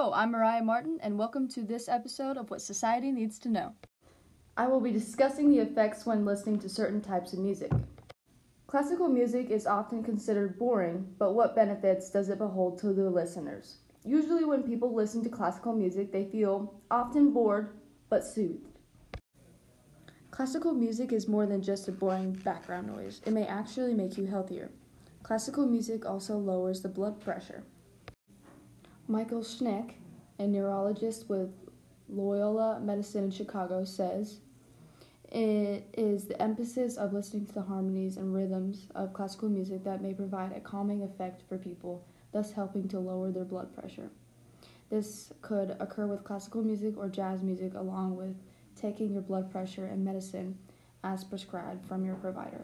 Hello, I'm Mariah Martin, and welcome to this episode of What Society Needs to Know. I will be discussing the effects when listening to certain types of music. Classical music is often considered boring, but what benefits does it behold to the listeners? Usually when people listen to classical music, they feel often bored, but soothed. Classical music is more than just a boring background noise. It may actually make you healthier. Classical music also lowers the blood pressure. Michael Schneck, a neurologist with Loyola Medicine in Chicago, says, "It is the emphasis of listening to the harmonies and rhythms of classical music that may provide a calming effect for people, thus helping to lower their blood pressure. This could occur with classical music or jazz music along with taking your blood pressure and medicine as prescribed from your provider."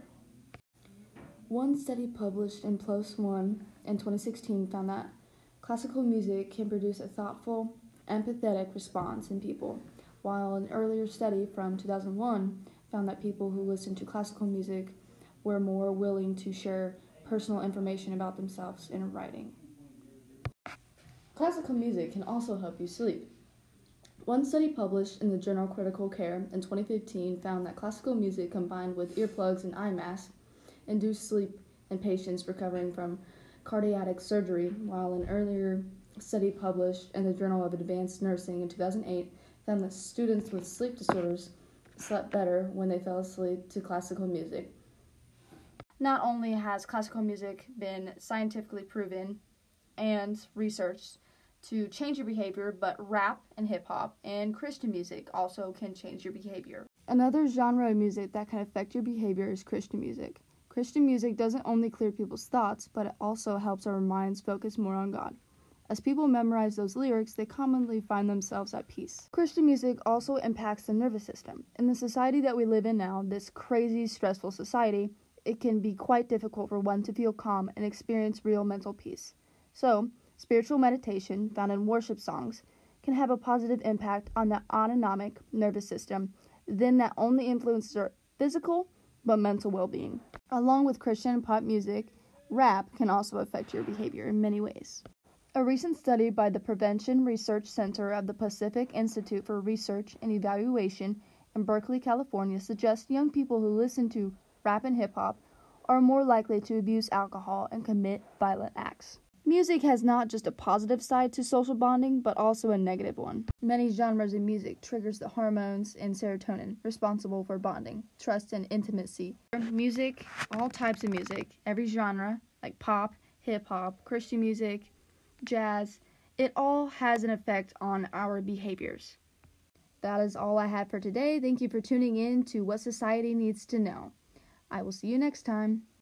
One study published in PLOS One in 2016 found that classical music can produce a thoughtful, empathetic response in people, while an earlier study from 2001 found that people who listened to classical music were more willing to share personal information about themselves in writing. Classical music can also help you sleep. One study published in the journal Critical Care in 2015 found that classical music combined with earplugs and eye masks induced sleep in patients recovering from cardiac surgery, while an earlier study published in the Journal of Advanced Nursing in 2008 found that students with sleep disorders slept better when they fell asleep to classical music. Not only has classical music been scientifically proven and researched to change your behavior, but rap and hip-hop and Christian music also can change your behavior. Another genre of music that can affect your behavior is Christian music. Christian music doesn't only clear people's thoughts, but it also helps our minds focus more on God. As people memorize those lyrics, they commonly find themselves at peace. Christian music also impacts the nervous system. In the society that we live in now, this crazy, stressful society, it can be quite difficult for one to feel calm and experience real mental peace. So, spiritual meditation, found in worship songs, can have a positive impact on the autonomic nervous system, then that only influences our physical but mental well-being. Along with Christian pop music, rap can also affect your behavior in many ways. A recent study by the Prevention Research Center of the Pacific Institute for Research and Evaluation in Berkeley, California, suggests young people who listen to rap and hip-hop are more likely to abuse alcohol and commit violent acts. Music has not just a positive side to social bonding, but also a negative one. Many genres of music triggers the hormones in serotonin, responsible for bonding, trust, and intimacy. Music, all types of music, every genre, like pop, hip-hop, Christian music, jazz, it all has an effect on our behaviors. That is all I had for today. Thank you for tuning in to What Society Needs to Know. I will see you next time.